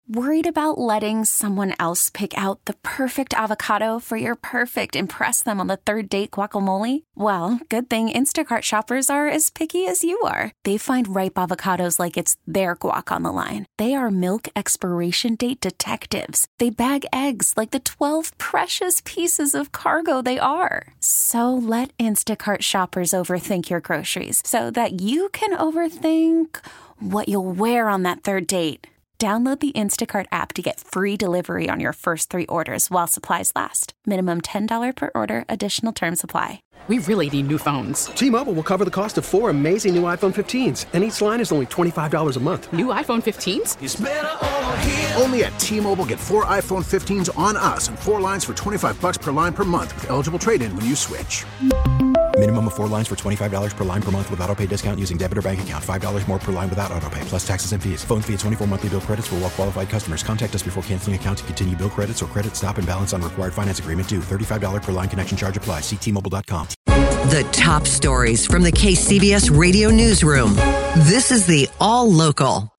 Worried about letting someone else pick out the perfect avocado for your perfect impress them on the third date guacamole? Well, good thing Instacart shoppers are as picky as you are. They find ripe avocados like it's their guac on the line. They are milk expiration date detectives. They bag eggs like the 12 precious pieces of cargo they are. So let Instacart shoppers overthink your groceries so that you can overthink what you'll wear on that third date. Download the Instacart app to get free delivery on your first 3 orders while supplies last. Minimum $10 per order. Additional terms apply. We really need new phones. T-Mobile will cover the cost of 4 amazing new iPhone 15s, and each line is only $25 a month. New iPhone 15s? It's better over here. Only at T-Mobile, get 4 iPhone 15s on us and 4 lines for $25 per line per month with eligible trade-in when you switch. Minimum of 4 lines for $25 per line per month with autopay discount using debit or bank account. $5 more per line without autopay, plus taxes and fees. Phone fee at 24 monthly bill credits for well-qualified customers. Contact us before canceling account to continue bill credits or credit stop and balance on required finance agreement due. $35 per line connection charge applies. See T-Mobile.com. The top stories from the KCBS Radio Newsroom. This is the All Local.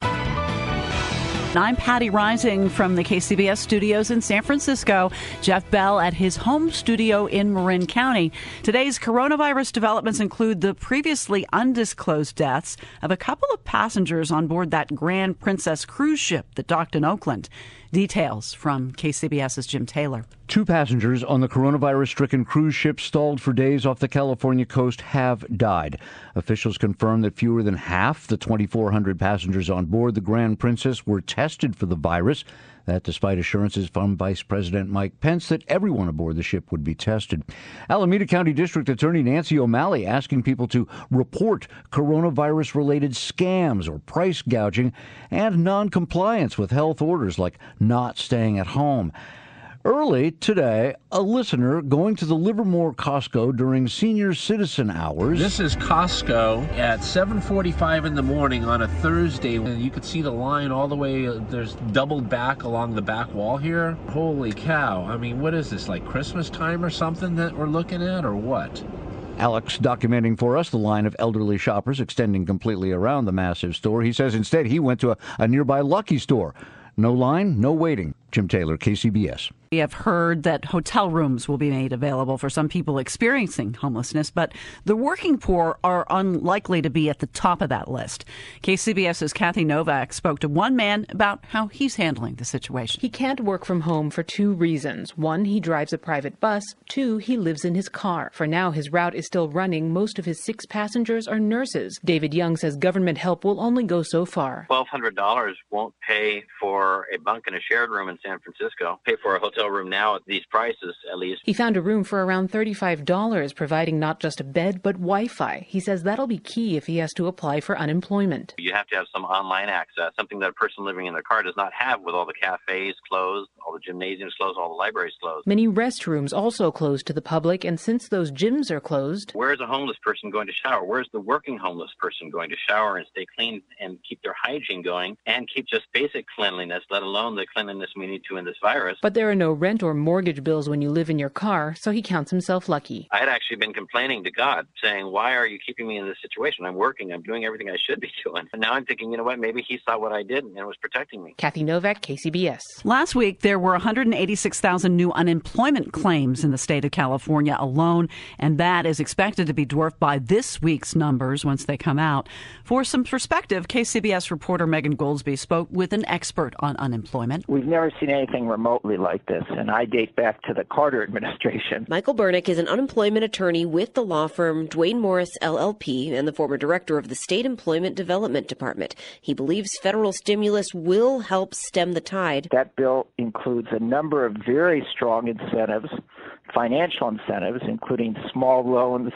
I'm Patty Rising from the KCBS studios in San Francisco. Jeff Bell at his home studio in Marin County. Today's coronavirus developments include the previously undisclosed deaths of a couple of passengers on board that Grand Princess cruise ship that docked in Oakland. Details from KCBS's Jim Taylor. 2 passengers on the coronavirus-stricken cruise ship stalled for days off the California coast have died. Officials confirmed that fewer than half the 2,400 passengers on board the Grand Princess were tested for the virus. That despite assurances from Vice President Mike Pence that everyone aboard the ship would be tested. Alameda County District Attorney Nancy O'Malley asking people to report coronavirus-related scams or price gouging and non-compliance with health orders like not staying at home. Early today, a listener going to the Livermore Costco during senior citizen hours. This is Costco at 7:45 in the morning on a Thursday. You could see the line all the way. There's doubled back along the back wall here. Holy cow. I mean, what is this, like Christmas time or something that we're looking at, or what? Alex documenting for us the line of elderly shoppers extending completely around the massive store. He says instead he went to a nearby Lucky store. No line, no waiting. Jim Taylor, KCBS. We have heard that hotel rooms will be made available for some people experiencing homelessness, but the working poor are unlikely to be at the top of that list. KCBS's Kathy Novak spoke to one man about how he's handling the situation. He can't work from home for 2 reasons. 1, he drives a private bus. 2, he lives in his car. For now, his route is still running. Most of his 6 passengers are nurses. David Young says government help will only go so far. $1,200 won't pay for a bunk in a shared room in San Francisco. Pay for a hotel room now at these prices, at least. He found a room for around $35, providing not just a bed, but Wi-Fi. He says that'll be key if he has to apply for unemployment. You have to have some online access, something that a person living in their car does not have with all the cafes closed, all the gymnasiums closed, all the libraries closed. Many restrooms also closed to the public, and since those gyms are closed... Where's a homeless person going to shower? Where's the working homeless person going to shower and stay clean and keep their hygiene going and keep just basic cleanliness, let alone the cleanliness we need to in this virus? But there are no rent or mortgage bills when you live in your car, so he counts himself lucky. I had actually been complaining to God, saying, why are you keeping me in this situation? I'm working. I'm doing everything I should be doing. And now I'm thinking, you know what? Maybe he saw what I did and was protecting me. Kathy Novak, KCBS. Last week, there were 186,000 new unemployment claims in the state of California alone, and that is expected to be dwarfed by this week's numbers once they come out. For some perspective, KCBS reporter Megan Goldsby spoke with an expert on unemployment. We've never seen anything remotely like this, and I date back to the Carter administration. Michael Burnick is an unemployment attorney with the law firm Duane Morris LLP and the former director of the State Employment Development Department. He believes federal stimulus will help stem the tide. That bill includes a number of very strong incentives, financial incentives, including small loans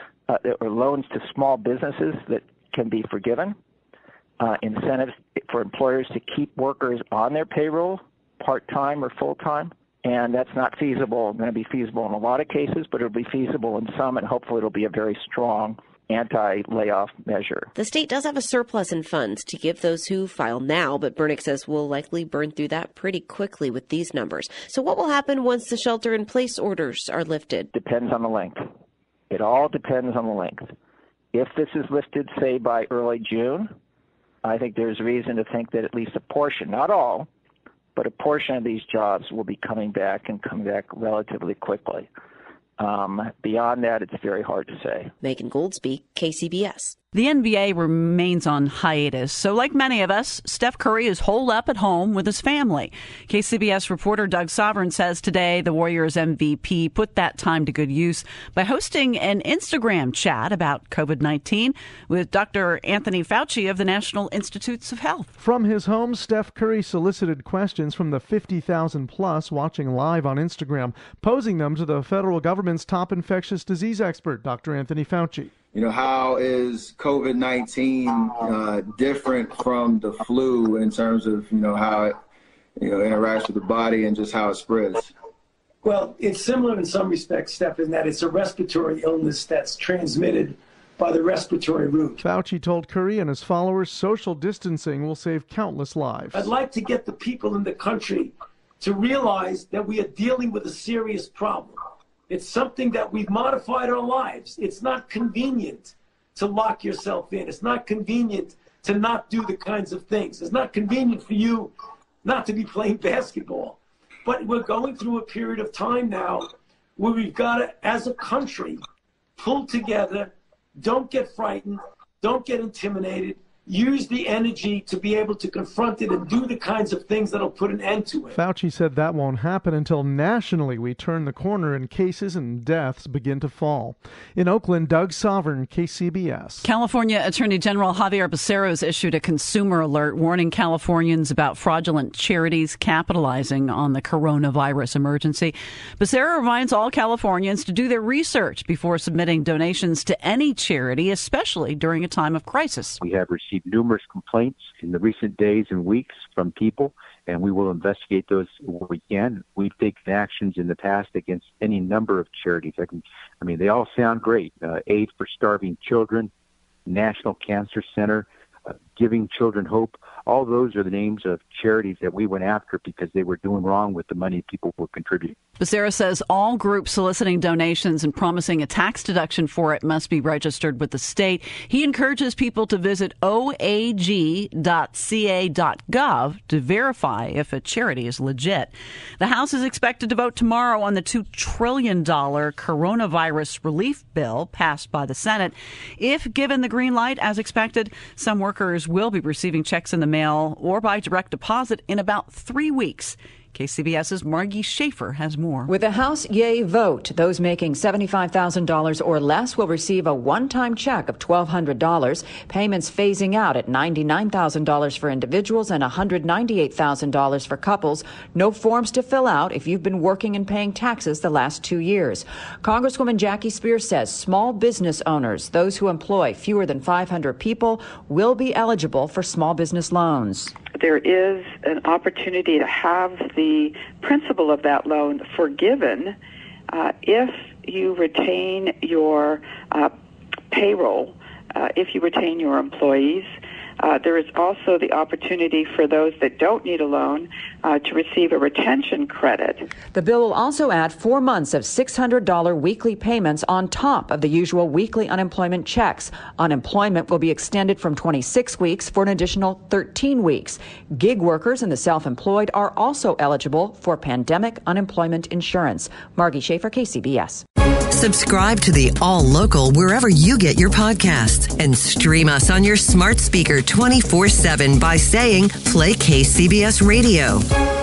or loans to small businesses that can be forgiven, incentives for employers to keep workers on their payroll, part-time or full-time. And that's not feasible, going to be feasible in a lot of cases, but it'll be feasible in some, and hopefully it'll be a very strong anti-layoff measure. The state does have a surplus in funds to give those who file now, but Burnick says we'll likely burn through that pretty quickly with these numbers. So what will happen once the shelter-in-place orders are lifted? Depends on the length. It all depends on the length. If this is lifted, say, by early June, I think there's reason to think that at least a portion, not all, but a portion of these jobs will be coming back and coming back relatively quickly. Beyond that, it's very hard to say. Megan Goldsby, KCBS. The NBA remains on hiatus, so like many of us, Steph Curry is holed up at home with his family. KCBS reporter Doug Sovereign says today the Warriors MVP put that time to good use by hosting an Instagram chat about COVID-19 with Dr. Anthony Fauci of the National Institutes of Health. From his home, Steph Curry solicited questions from the 50,000 plus watching live on Instagram, posing them to the federal government's top infectious disease expert, Dr. Anthony Fauci. How is COVID-19 different from the flu in terms of, how it, interacts with the body and just how it spreads? Well, it's similar in some respects, Steph, in that it's a respiratory illness that's transmitted by the respiratory route. Fauci told Curry and his followers social distancing will save countless lives. I'd like to get the people in the country to realize that we are dealing with a serious problem. It's something that we've modified our lives. It's not convenient to lock yourself in. It's not convenient to not do the kinds of things. It's not convenient for you not to be playing basketball. But we're going through a period of time now where we've got to, as a country, pull together, don't get frightened, don't get intimidated, use the energy to be able to confront it and do the kinds of things that'll put an end to it. Fauci said that won't happen until nationally we turn the corner and cases and deaths begin to fall. In Oakland, Doug Sovereign, KCBS. California Attorney General Javier Becerra has issued a consumer alert warning Californians about fraudulent charities capitalizing on the coronavirus emergency. Becerra reminds all Californians to do their research before submitting donations to any charity, especially during a time of crisis. We have received numerous complaints in the recent days and weeks from people, and we will investigate those where we can. We've taken actions in the past against any number of charities. They all sound great. Aid for Starving Children, National Cancer Center, Giving Children Hope. All those are the names of charities that we went after because they were doing wrong with the money people were contributing. Becerra says all groups soliciting donations and promising a tax deduction for it must be registered with the state. He encourages people to visit oag.ca.gov to verify if a charity is legit. The House is expected to vote tomorrow on the $2 trillion coronavirus relief bill passed by the Senate. If given the green light, as expected, some workers will be receiving checks in the mail or by direct deposit in about 3 weeks. KCBS's Margie Schaefer has more. With a House yay vote, those making $75,000 or less will receive a one-time check of $1,200, payments phasing out at $99,000 for individuals and $198,000 for couples. No forms to fill out if you've been working and paying taxes the last 2 years. Congresswoman Jackie Spears says small business owners, those who employ fewer than 500 people, will be eligible for small business loans. There is an opportunity to have the principal of that loan forgiven if you retain your payroll, if you retain your employees. There is also the opportunity for those that don't need a loan to receive a retention credit. The bill will also add 4 months of $600 weekly payments on top of the usual weekly unemployment checks. Unemployment will be extended from 26 weeks for an additional 13 weeks. Gig workers and the self-employed are also eligible for pandemic unemployment insurance. Margie Schaefer, KCBS. Subscribe to the All Local wherever you get your podcasts and stream us on your smart speaker 24/7 by saying, play KCBS Radio.